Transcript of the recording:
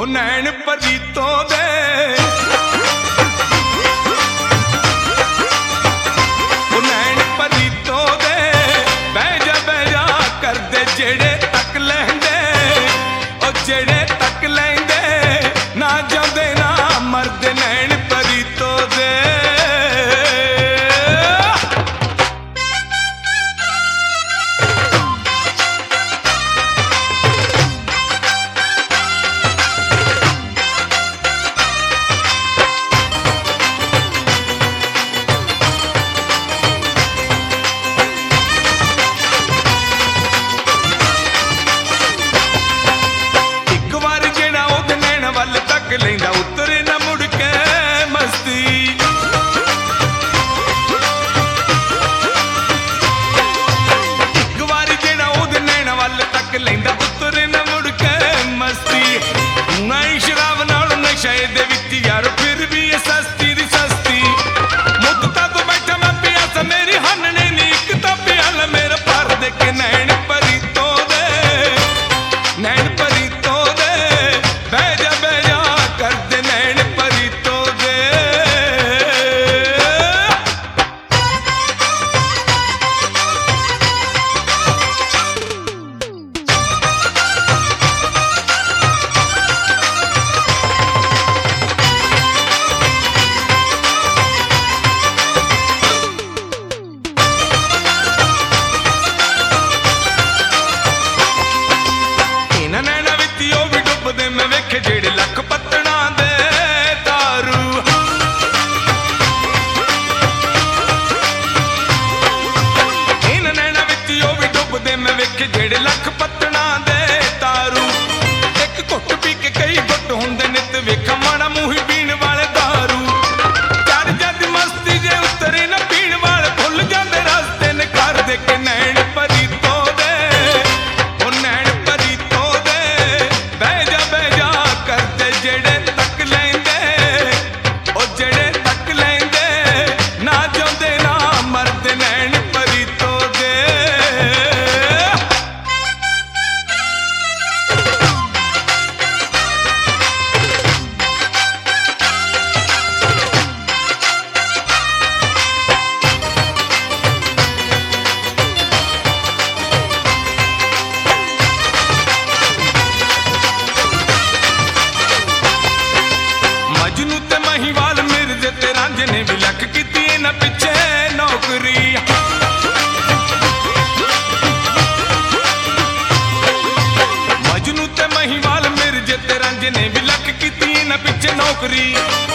ਉਹ ਨੈਣ ਪਰੀਤੋਂ ਦੇ ਉਹ ਨੈਣ ਪਰੀਤੋਂ ਦੇ ਬਹਿ ਜਾ ਕਰਦੇ ਜਿਹੜੇ ਤੱਕ ਲੈਂਦੇ ਉਹ ਜਿਹੜੇ ਤੱਕ ਲੈਂਦੇ ਨਾ ਜਾਂਦੇ ਨਾ ਮਰਦੇ ਨੈਣ ਪਰੀਤੋਂ ਦੇ ਲੈਂਦਾ ਉਤਰੇ ਨਾ ਮੁੜ ਕੇ ਮਸਤੀ ਇੱਕ ਵਾਰੀ ਜਿਹੜਾ ਉਹਦੇ ਨੈਣਾ ਵੱਲ ਤੱਕ ਲੈਂਦਾ ਉਤਰੇ ਨਾ ਮੁੜ ਕੇ ਮਸਤੀ ਨਹੀਂ ਸ਼ਰਾਬ ਨਾਲ ਨਸ਼ੇ ਦੇ ਵਿੱਚ ਯਾਰ ਫਿਰ ਵੀ ਇਹ ਸਸਤੀ ਦੀ ਸਸਤੀ ਮੁੱਦਤਾਂ ਤੋਂ ਬੈਠਾ ਮੈਂ ਪਿਆਸਾ ਮੇਰੀ ਹੰਨਣੇ ਨੀ ਇੱਕ ਤਾਂ ਪਿਆਲਾ ਮੇਰਾ ਭਰ ਦੇ ਕੇ ਨੈਣ ਪਰੀਤੋਂ ਦੇ ਨੈਣ ਪਰੀਤੋਂ ਦੇ ਬਹਿ ਜਾ ਕਰਦੇ ਨੈਣ ਪਰੀਤੋਂ ਦੇ ਇਹਨਾਂ ਨੈਣਾ ਵਿੱਚ ਉਹ ਵੀ ਡੁੱਬਦੇ ਮੈਂ ਵੇਖੇ ਜਿਹੜੇ ਲੱਖ ਪੱਤਣਾ ਦੇ ਤਾਰੂ ਇਹਨਾਂ ਨੈਣਾ ਵਿੱਚ ਉਹ ਵੀ ਡੁੱਬਦੇ ਮੈਂ ਵੇਖੇ ਜਿਹੜੇ ਲੱਖ ਪੱਤਣਾ ਦੇ ਤਾਰੂ ਇੱਕ ਘੁੱਟ ਪੀ ਕੇ ਕਈ ਘੁੱਟ ਹੁੰਦੇ ਨਿੱਤ ਵੇਖਾਂ ਮਾੜਾ ਮੂੰਹ ਪੀਣ ਵਾਲੇ ਦਾਰੂ ਚੜ ਜਾਂਦੀ ਮਸਤੀ ਜੇ ਉਤਰੇ ਨਾ ਪੀਣ ਵਾਲੇ ਭੁੱਲ ਜਾਂਦੇ ਰਸਤੇ ਨੇ ਕਰ ਦੇ ਕੇ ਨੈਣ ਪਰੀਤੋਂ ਦੇ ਉਹ ਨੈਣ ਪਰੀਤੋਂ ਦੇ ਬਹਿ ਜਾ ਕਰਦੇ ਜਿਹੜੇ ਤੱਕ ਲੈਂਦੇ ਉਹ ਜਿਹੜੇ ਤੱਕ ਲੈਂਦੇ ਨਾ ਜਾਂਦੇ ਨਾ ਮਰਦੇ ਨੈਣ ਪਰੀਤੋਂ ਦੇ ਮਜਨੂ ਤੇ ਮਹੀਵਾਲ ਮਿਰਜ਼ੇ ਤੇ ਰਾਂਝੇ ਨੇ ਵੀ ਲੱਖ ਕੀਤੀ ਇਹਨਾਂ ਪਿੱਛੇ ਨੌਕਰੀ ਮਜਨੂ ਤੇ ਮਹੀਵਾਲ ਮਿਰਜ਼ੇ ਤੇ ਰਾਂਝੇ ਨੇ ਵੀ ਲੱਖ ਕੀਤੀ ਇਹਨਾਂ ਪਿੱਛੇ ਨੌਕਰੀ